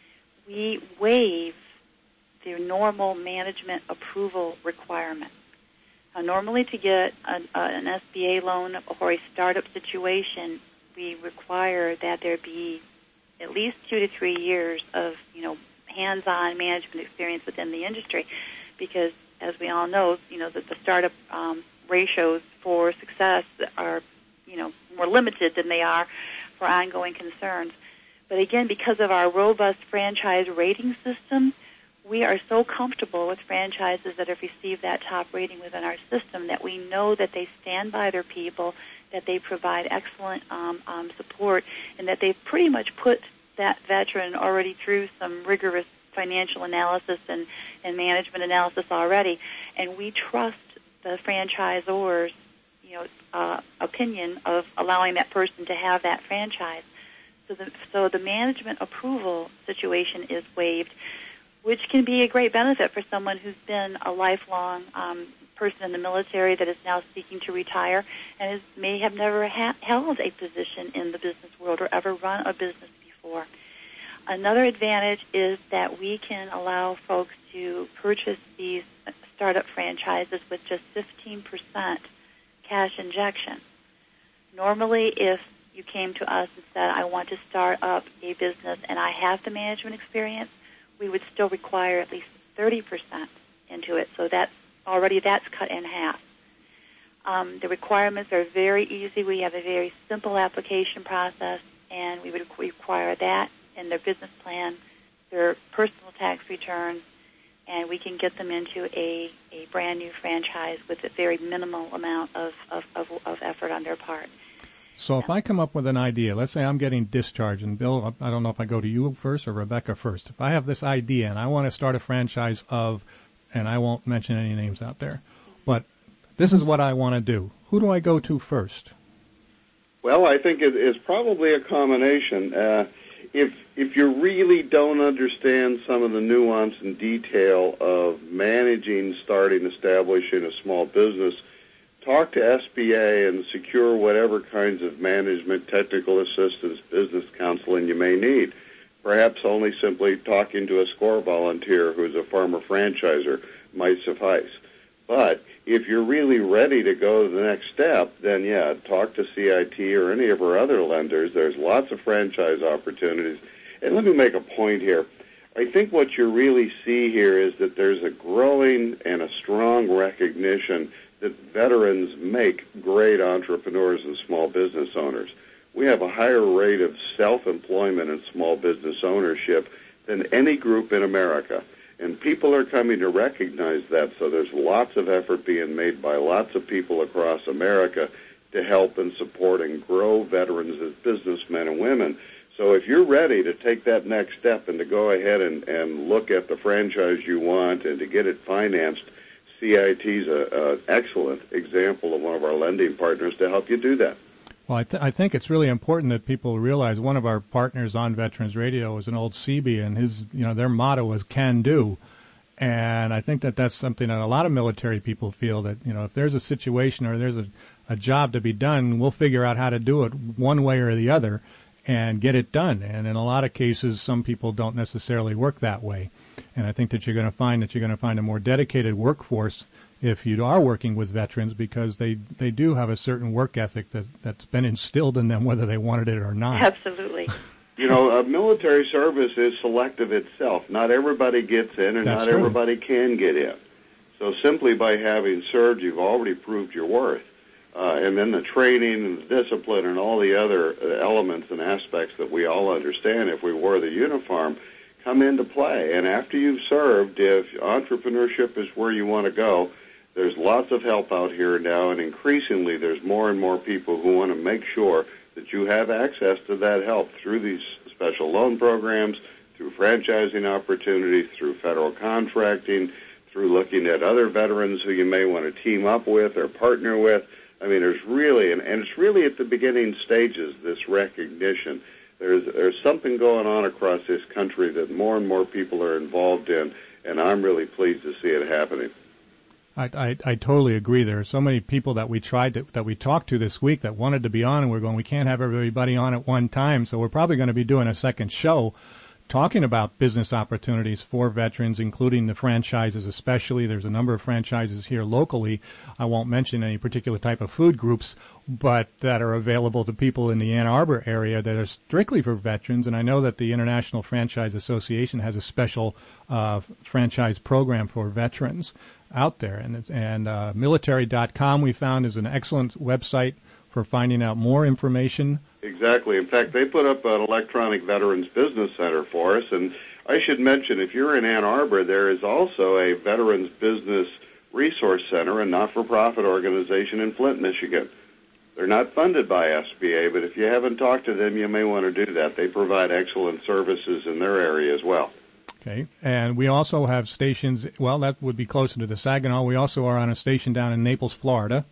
we waive the normal management approval requirement. Uh, normally to get a, uh, an S B A loan or a startup situation, we require that there be at least two to three years of, you know, hands-on management experience within the industry, because as we all know, you know, that the startup um, ratios for success are, you know, more limited than they are for ongoing concerns. But again, because of our robust franchise rating system, we are so comfortable with franchises that have received that top rating within our system that we know that they stand by their people, that they provide excellent um, um, support, and that they've pretty much put that veteran already through some rigorous financial analysis and, and management analysis already. And we trust the franchisor's, you know, uh, opinion of allowing that person to have that franchise. So the, so the management approval situation is waived, which can be a great benefit for someone who's been a lifelong um, person in the military that is now seeking to retire and is, may have never ha- held a position in the business world or ever run a business before. Another advantage is that we can allow folks to purchase these startup franchises with just fifteen percent cash injection. Normally, if you came to us and said, I want to start up a business and I have the management experience, we would still require at least thirty percent into it. So that's already that's cut in half. Um, the requirements are very easy. We have a very simple application process, and we would require that in their business plan, their personal tax returns, and we can get them into a, a brand new franchise with a very minimal amount of, of, of, of effort on their part. So if I come up with an idea, let's say I'm getting discharged, and Bill, I don't know if I go to you first or Rebecca first. If I have this idea and I want to start a franchise of, and I won't mention any names out there, but this is what I want to do, who do I go to first? Well, I think it is probably a combination. Uh, if if you really don't understand some of the nuance and detail of managing, starting, establishing a small business, talk to S B A and secure whatever kinds of management, technical assistance, business counseling you may need. Perhaps only simply talking to a SCORE volunteer who's a former franchisor might suffice. But if you're really ready to go to the next step, then, yeah, talk to C I T or any of our other lenders. There's lots of franchise opportunities. And let me make a point here. I think what you really see here is that there's a growing and a strong recognition that veterans make great entrepreneurs and small business owners. We have a higher rate of self-employment and small business ownership than any group in America. And people are coming to recognize that, so there's lots of effort being made by lots of people across America to help and support and grow veterans as businessmen and women. So if you're ready to take that next step and to go ahead and, and look at the franchise you want and to get it financed, C I T is an excellent example of one of our lending partners to help you do that. Well, I, th- I think it's really important that people realize one of our partners on Veterans Radio is an old C B, and his, you know, their motto is "Can Do," and I think that that's something that a lot of military people feel that, you know, if there's a situation or there's a, a job to be done, we'll figure out how to do it one way or the other and get it done. And in a lot of cases, some people don't necessarily work that way. And I think that you're going to find that you're going to find a more dedicated workforce if you are working with veterans, because they, they do have a certain work ethic that, that's been instilled in them, whether they wanted it or not. Absolutely. You know, uh, military service is selective itself. Not everybody gets in, and That's not true. everybody can get in. So simply by having served, you've already proved your worth. Uh, and then the training and the discipline and all the other uh, elements and aspects that we all understand if we wore the uniform come into play. And after you've served, if entrepreneurship is where you want to go, there's lots of help out here now, and increasingly there's more and more people who want to make sure that you have access to that help through these special loan programs, through franchising opportunities, through federal contracting, through looking at other veterans who you may want to team up with or partner with. I mean, there's really, and, and it's really at the beginning stages, this recognition. There's, there's something going on across this country that more and more people are involved in, and I'm really pleased to see it happening. I, I, I totally agree. There are so many people that we tried to, that we talked to this week that wanted to be on, and we're going, we can't have everybody on at one time, so we're probably going to be doing a second show talking about business opportunities for veterans, including the franchises especially. There's a number of franchises here locally. I won't mention any particular type of food groups, but that are available to people in the Ann Arbor area that are strictly for veterans. And I know that the International Franchise Association has a special uh, franchise program for veterans out there. And, it's, and uh, military dot com we found is an excellent website for finding out more information. Exactly. In fact, they put up an electronic Veterans Business Center for us. And I should mention, if you're in Ann Arbor, there is also a Veterans Business Resource Center, a not-for-profit organization in Flint, Michigan. They're not funded by S B A, but if you haven't talked to them, you may want to do that. They provide excellent services in their area as well. Okay. And we also have stations, well, that would be closer to the Saginaw. We also are on a station down in Naples, Florida.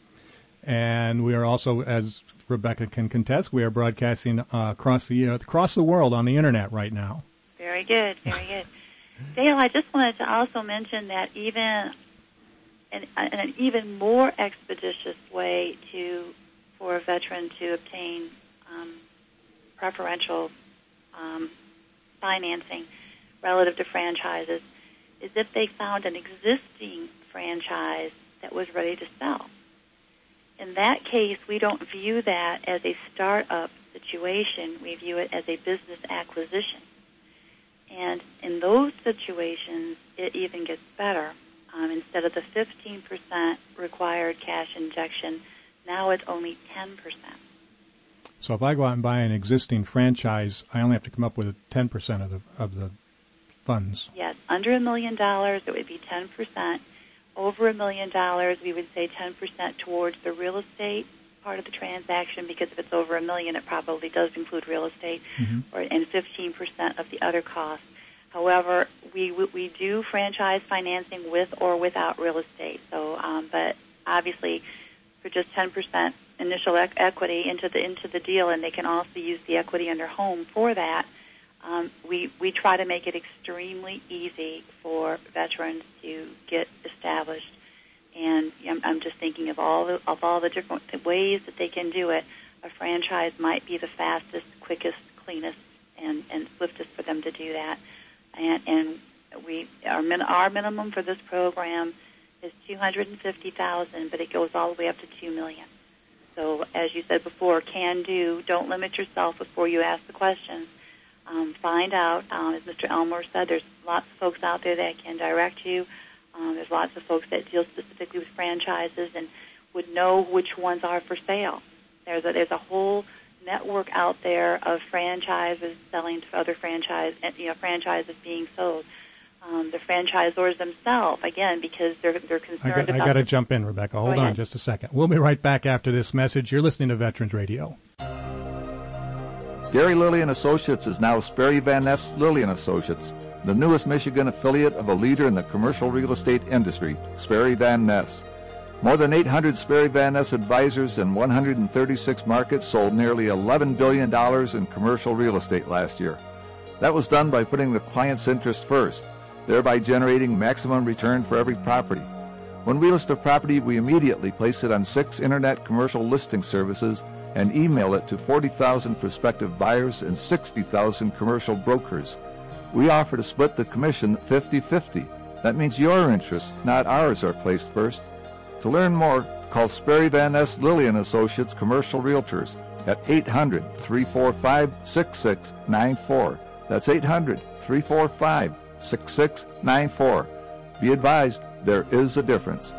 And we are also, as Rebecca can contest, we are broadcasting uh, across the uh, across the world on the Internet right now. Very good, very good. Dale, I just wanted to also mention that even an, an even more expeditious way to for a veteran to obtain um, preferential um, financing relative to franchises is if they found an existing franchise that was ready to sell. In that case, we don't view that as a startup situation. We view it as a business acquisition. And in those situations, it even gets better. Um, instead of the fifteen percent required cash injection, now it's only ten percent. So if I go out and buy an existing franchise, I only have to come up with ten percent of the of the funds. Yes, under a million dollars, it would be ten percent. Over a million dollars, we would say ten percent towards the real estate part of the transaction, because if it's over a million, it probably does include real estate, mm-hmm. or, and fifteen percent of the other costs. However, we we do franchise financing with or without real estate. So, um, but obviously, for just ten percent initial e- equity into the into the deal, and they can also use the equity in their home for that. Um, we, we try to make it extremely easy for veterans to get established, and I'm, I'm just thinking of all the, of all the different ways that they can do it. A franchise might be the fastest, quickest, cleanest, and, and swiftest for them to do that. And, and we our, min, our minimum for this program is two hundred fifty thousand dollars, but it goes all the way up to two million dollars. So, as you said before, can do. Don't limit yourself before you ask the questions. Um, find out, um, as Mister Elmore said, there's lots of folks out there that can direct you. Um, there's lots of folks that deal specifically with franchises and would know which ones are for sale. There's a, there's a whole network out there of franchises selling to other franchise, you know, franchises being sold. Um, the franchisors themselves, again, because they're they're concerned I got, about. I got to jump in, Rebecca. Hold on just a second. We'll be right back after this message. You're listening to Veterans Radio. Gary Lilly and Associates is now Sperry Van Ness Lilly and Associates, the newest Michigan affiliate of a leader in the commercial real estate industry, Sperry Van Ness. More than eight hundred Sperry Van Ness advisors in one hundred thirty-six markets sold nearly eleven billion dollars in commercial real estate last year. That was done by putting the client's interest first, thereby generating maximum return for every property. When we list a property, we immediately place it on six internet commercial listing services and email it to forty thousand prospective buyers and sixty thousand commercial brokers. We offer to split the commission fifty-fifty. That means your interests, not ours, are placed first. To learn more, call Sperry Van Ness Lilly and Associates Commercial Realtors at eight hundred, three four five, six six nine four. That's eight hundred, three four five, six six nine four. Be advised, there is a difference.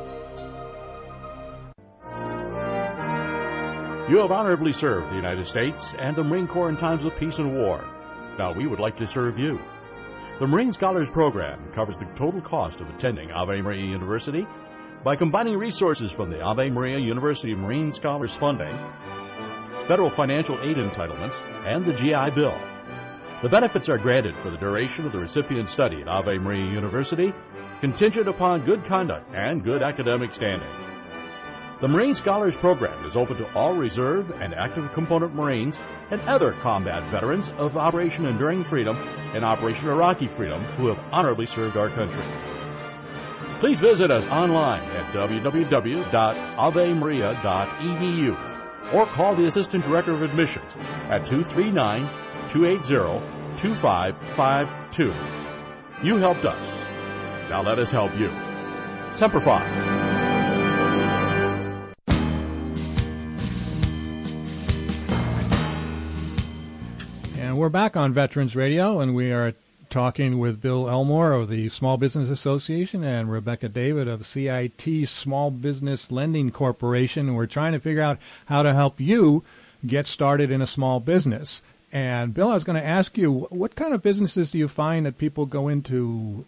You have honorably served the United States and the Marine Corps in times of peace and war. Now we would like to serve you. The Marine Scholars Program covers the total cost of attending Ave Maria University by combining resources from the Ave Maria University Marine Scholars Funding, federal financial aid entitlements, and the G I Bill. The benefits are granted for the duration of the recipient's study at Ave Maria University, contingent upon good conduct and good academic standing. The Marine Scholars Program is open to all reserve and active component Marines and other combat veterans of Operation Enduring Freedom and Operation Iraqi Freedom who have honorably served our country. Please visit us online at w w w dot ave maria dot e d u or call the Assistant Director of Admissions at two three nine, two eight zero, two five five two. You helped us. Now let us help you. Semper Fi. And we're back on Veterans Radio, and we are talking with Bill Elmore of the Small Business Association and Rebecca David of C I T Small Business Lending Corporation. We're trying to figure out how to help you get started in a small business. And Bill, I was going to ask you, what kind of businesses do you find that people go into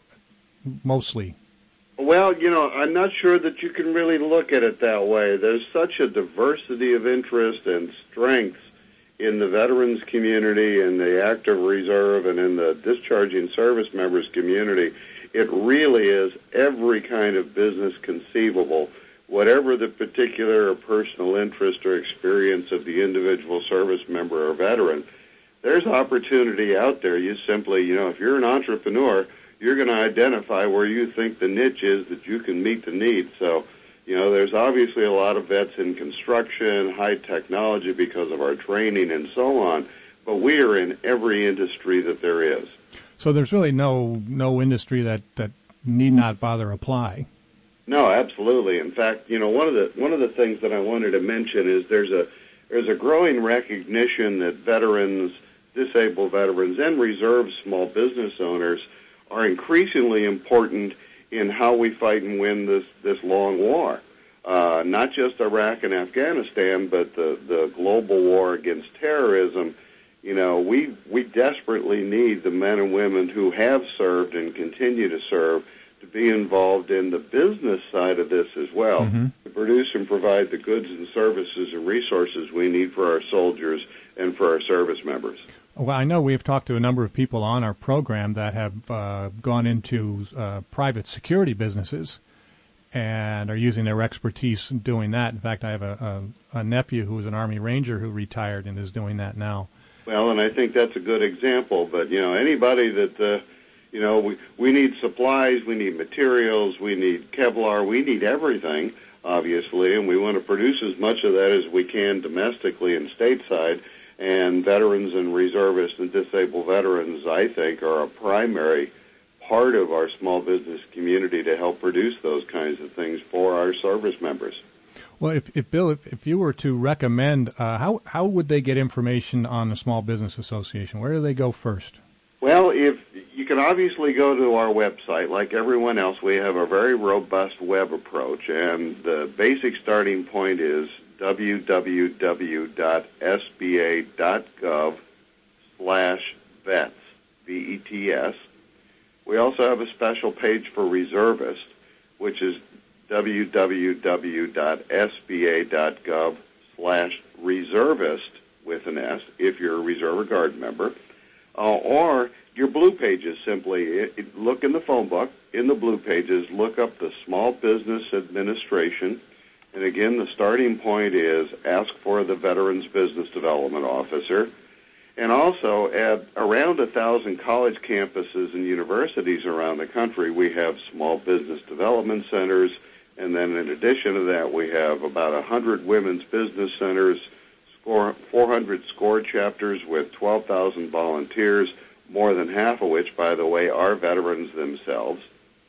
mostly? Well, you know, I'm not sure that you can really look at it that way. There's such a diversity of interest and strengths in the veterans community, in the active reserve, and in the discharging service members community. It really is every kind of business conceivable, whatever the particular or personal interest or experience of the individual service member or veteran. There's opportunity out there. You simply, you know, if you're an entrepreneur, you're going to identify where you think the niche is that you can meet the need. So, you know, there's obviously a lot of vets in construction, high technology because of our training and so on, but we are in every industry that there is. So there's really no no industry that, that need not bother apply. No, absolutely. In fact, you know, one of the one of the things that I wanted to mention is there's a there's a growing recognition that veterans, disabled veterans, and reserve small business owners are increasingly important in how we fight and win this, this long war. Uh, not just Iraq and Afghanistan, but the, the global war against terrorism. You know, we, we desperately need the men and women who have served and continue to serve to be involved in the business side of this as well, mm-hmm. to produce and provide the goods and services and resources we need for our soldiers and for our service members. Well, I know we've talked to a number of people on our program that have uh, gone into uh, private security businesses and are using their expertise in doing that. In fact, I have a, a, a nephew who was an Army Ranger who retired and is doing that now. Well, and I think that's a good example. But, you know, anybody that, uh, you know, we, we need supplies, we need materials, we need Kevlar, we need everything, obviously, and we want to produce as much of that as we can domestically and stateside. And veterans and reservists and disabled veterans, I think, are a primary part of our small business community to help produce those kinds of things for our service members. Well, if, if Bill, if, if you were to recommend, uh, how how would they get information on the Small Business Association? Where do they go first? Well, if you can obviously go to our website. Like everyone else, we have a very robust web approach, and the basic starting point is w w w dot s b a dot gov slash vets, V E T S. We also have a special page for reservists, which is w w w dot s b a dot gov slash reservist with an S, if you're a Reserve or Guard member, uh, or your Blue Pages. Simply it, it, look in the phone book, in the Blue Pages, look up the Small Business Administration, and again, the starting point is ask for the Veterans Business Development Officer. And also, at around a thousand college campuses and universities around the country, we have small business development centers. And then in addition to that, we have about one hundred women's business centers, four hundred SCORE chapters with twelve thousand volunteers, more than half of which, by the way, are veterans themselves.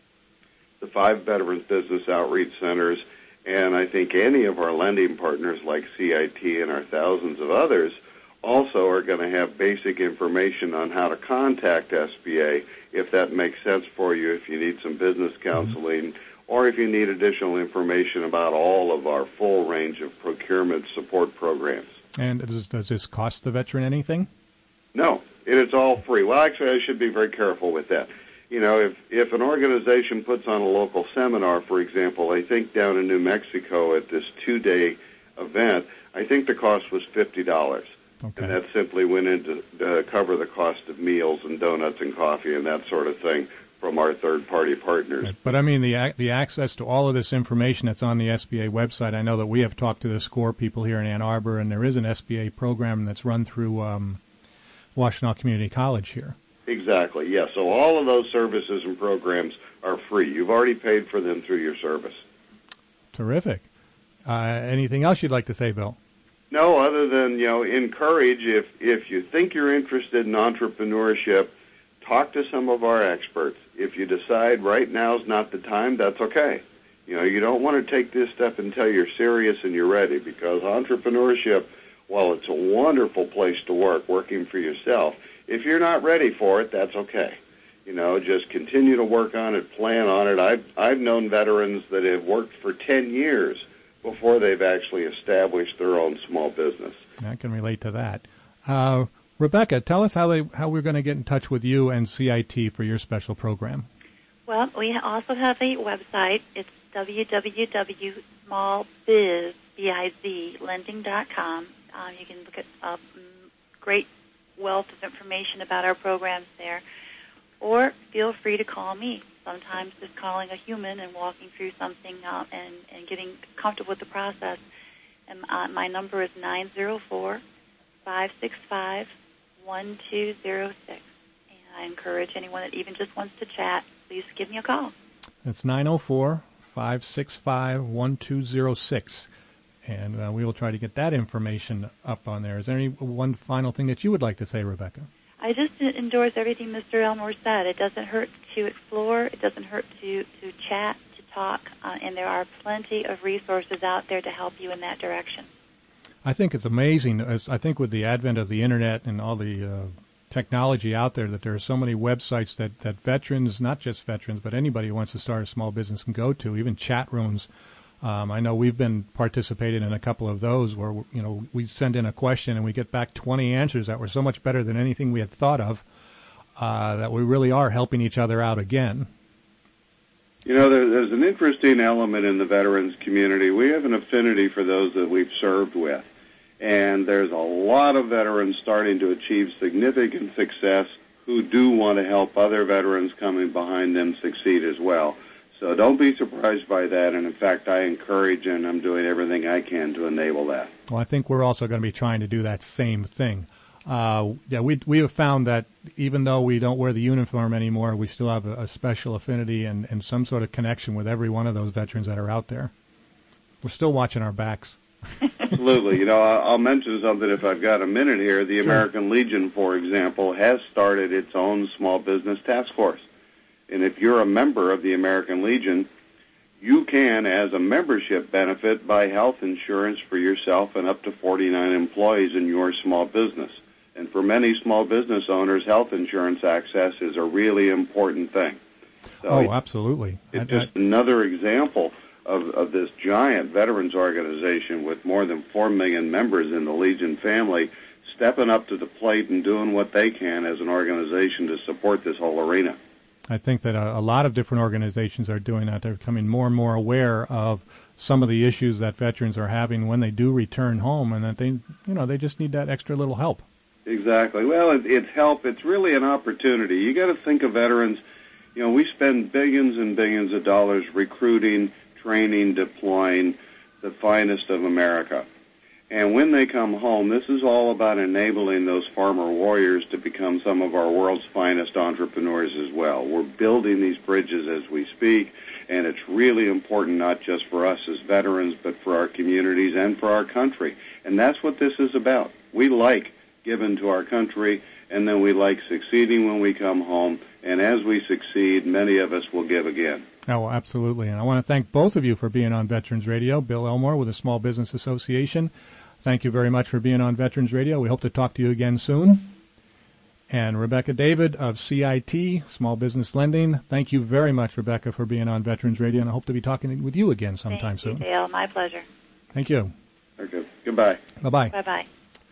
The five Veterans Business Outreach Centers, and I think any of our lending partners like C I T and our thousands of others also are going to have basic information on how to contact S B A if that makes sense for you, if you need some business counseling, or if you need additional information about all of our full range of procurement support programs. And does, does this cost the veteran anything? No, it is all free. Well, actually, I should be very careful with that. You know, if, if an organization puts on a local seminar, for example, I think down in New Mexico at this two-day event, I think the cost was fifty dollars. Okay. And that simply went in to uh, cover the cost of meals and donuts and coffee and that sort of thing from our third-party partners. Right. But, I mean, the the access to all of this information that's on the S B A website, I know that we have talked to the SCORE people here in Ann Arbor, and there is an S B A program that's run through um, Washtenaw Community College here. Exactly, yes. So all of those services and programs are free. You've already paid for them through your service. Terrific. Uh, anything else you'd like to say, Bill? No, other than, you know, encourage, if, if you think you're interested in entrepreneurship, talk to some of our experts. If you decide right now's not the time, that's okay. You know, you don't want to take this step until you're serious and you're ready, because entrepreneurship, while it's a wonderful place to work, working for yourself, if you're not ready for it, that's okay. You know, just continue to work on it, plan on it. I've, I've known veterans that have worked for ten years before they've actually established their own small business. I can relate to that. Uh, Rebecca, tell us how they how we're going to get in touch with you and C I T for your special program. Well, we also have a website. It's w w w dot small biz lending dot com. Um, you can look at a great wealth of information about our programs there. Or feel free to call me. Sometimes just calling a human and walking through something uh, and, and getting comfortable with the process. And uh, my number is nine zero four, five six five, one two zero six. And I encourage anyone that even just wants to chat, please give me a call. It's nine zero four, five six five, one two zero six. And uh, we will try to get that information up on there. Is there any one final thing that you would like to say, Rebecca? I just endorse everything Mister Elmore said. It doesn't hurt to explore. It doesn't hurt to, to chat, to talk, uh, and there are plenty of resources out there to help you in that direction. I think it's amazing. As I think with the advent of the Internet and all the uh, technology out there, that there are so many websites that, that veterans, not just veterans, but anybody who wants to start a small business can go to, even chat rooms. Um, I know we've been participating in a couple of those where, you know, we send in a question and we get back twenty answers that were so much better than anything we had thought of, uh, that we really are helping each other out again. You know, there, there's an interesting element in the veterans community. We have an affinity for those that we've served with. And there's a lot of veterans starting to achieve significant success who do want to help other veterans coming behind them succeed as well. So don't be surprised by that, and in fact, I encourage and I'm doing everything I can to enable that. Well, I think we're also going to be trying to do that same thing. Uh, yeah, we we have found that even though we don't wear the uniform anymore, we still have a, a special affinity and, and some sort of connection with every one of those veterans that are out there. We're still watching our backs. Absolutely. You know, I'll mention something if I've got a minute here. The Sure. American Legion, for example, has started its own small business task force. And if you're a member of the American Legion, you can, as a membership benefit, buy health insurance for yourself and up to forty-nine employees in your small business. And for many small business owners, health insurance access is a really important thing. So oh, absolutely. It's I, just I, another example of, of this giant veterans organization with more than four million members in the Legion family stepping up to the plate and doing what they can as an organization to support this whole arena. I think that a, a lot of different organizations are doing that. They're becoming more and more aware of some of the issues that veterans are having when they do return home, and that they, you know, they just need that extra little help. Exactly. Well, it, it's help. It's really an opportunity. You got to think of veterans. You know, we spend billions and billions of dollars recruiting, training, deploying the finest of America. And when they come home, this is all about enabling those farmer warriors to become some of our world's finest entrepreneurs as well. We're building these bridges as we speak, and it's really important not just for us as veterans, but for our communities and for our country. And that's what this is about. We like giving to our country, and then we like succeeding when we come home. And as we succeed, many of us will give again. Oh, absolutely. And I want to thank both of you for being on Veterans Radio. Bill Elmore with the Small Business Association. Thank you very much for being on Veterans Radio. We hope to talk to you again soon. And Rebecca David of C I T, Small Business Lending. Thank you very much, Rebecca, for being on Veterans Radio, and I hope to be talking with you again sometime Thank you, soon. Dale. My pleasure. Thank you. Okay. Goodbye. Bye-bye. Bye-bye.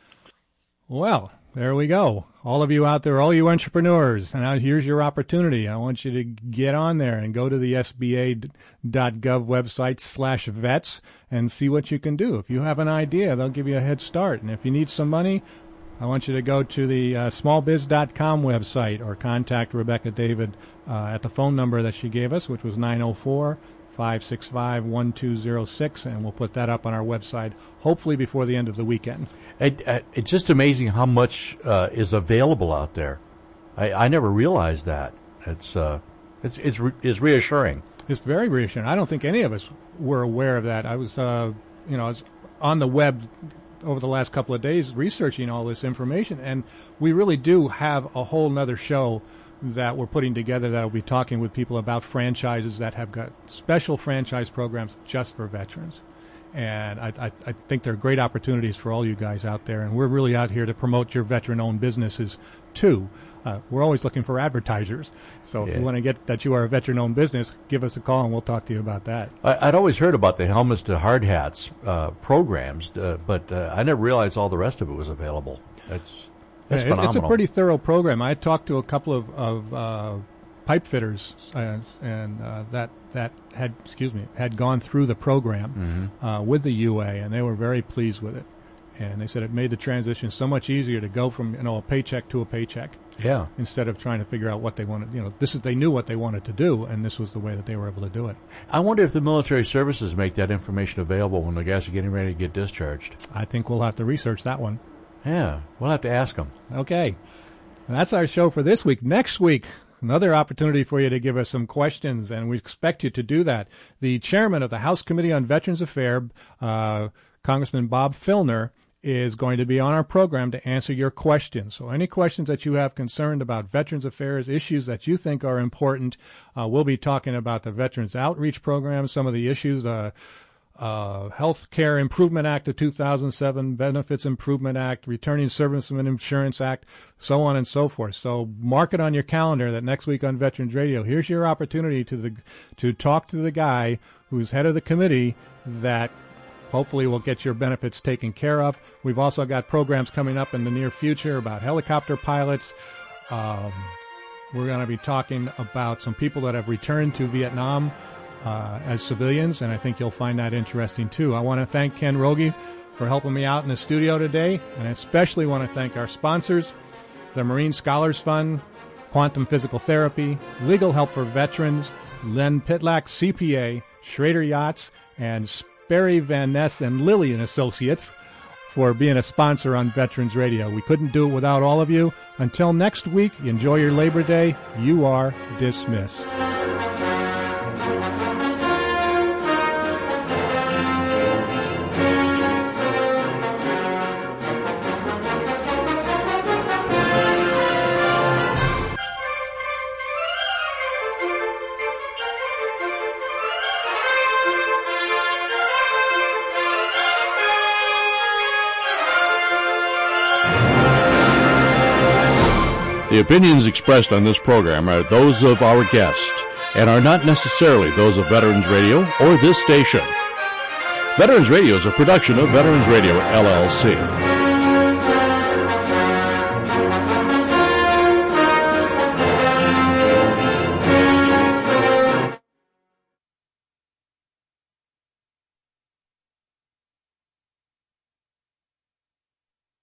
Well, there we go. All of you out there, all you entrepreneurs, and now here's your opportunity. I want you to get on there and go to the S B A dot gov website slash vets and see what you can do. If you have an idea, they'll give you a head start. And if you need some money, I want you to go to the uh, small biz dot com website or contact Rebecca David uh, at the phone number that she gave us, which was nine oh four, five six five, one two oh six, and we'll put that up on our website hopefully before the end of the weekend. It, uh, it's just amazing how much uh, is available out there. I, I never realized that. It's uh, it's it's, re- it's reassuring. It's very reassuring. I don't think any of us were aware of that. I was, uh, you know, I was on the web over the last couple of days researching all this information, and we really do have a whole nother show that we're putting together that will be talking with people about franchises that have got special franchise programs just for veterans. And I, I, I think they're great opportunities for all you guys out there, and we're really out here to promote your veteran-owned businesses, too. Uh, we're always looking for advertisers, so yeah. if you want to get that you are a veteran-owned business, give us a call, and we'll talk to you about that. I, I'd always heard about the helmets to hard hats uh, programs, uh, but uh, I never realized all the rest of it was available. That's, that's yeah, phenomenal. It's a pretty thorough program. I talked to a couple of, of uh, pipe fitters, uh, and uh, that that had excuse me had gone through the program mm-hmm. uh, with the U A, and they were very pleased with it. And they said it made the transition so much easier to go from you know a paycheck to a paycheck. Yeah. Instead of trying to figure out what they wanted, you know, this is they knew what they wanted to do, and this was the way that they were able to do it. I wonder if the military services make that information available when the guys are getting ready to get discharged. I think we'll have to research that one. Yeah, we'll have to ask them. Okay. And that's our show for this week. Next week, another opportunity for you to give us some questions, and we expect you to do that. The chairman of the House Committee on Veterans Affairs, uh, Congressman Bob Filner, is going to be on our program to answer your questions. So any questions that you have concerned about Veterans Affairs, issues that you think are important, uh, we'll be talking about the Veterans Outreach Program, some of the issues, uh, uh, Health Care Improvement Act of two thousand seven, Benefits Improvement Act, Returning Servicemen Insurance Act, so on and so forth. So mark it on your calendar that next week on Veterans Radio, here's your opportunity to the to talk to the guy who's head of the committee that hopefully will get your benefits taken care of. We've also got programs coming up in the near future about helicopter pilots. Um, we're going to be talking about some people that have returned to Vietnam uh, as civilians, and I think you'll find that interesting, too. I want to thank Ken Rogie for helping me out in the studio today, and I especially want to thank our sponsors, the Marine Scholars Fund, Quantum Physical Therapy, Legal Help for Veterans, Len Pitlack, C P A, Schrader Yachts, and Sperry Van Ness and Lillian Associates for being a sponsor on Veterans Radio. We couldn't do it without all of you. Until next week, enjoy your Labor Day. You are dismissed. The opinions expressed on this program are those of our guest and are not necessarily those of Veterans Radio or this station. Veterans Radio is a production of Veterans Radio, L L C.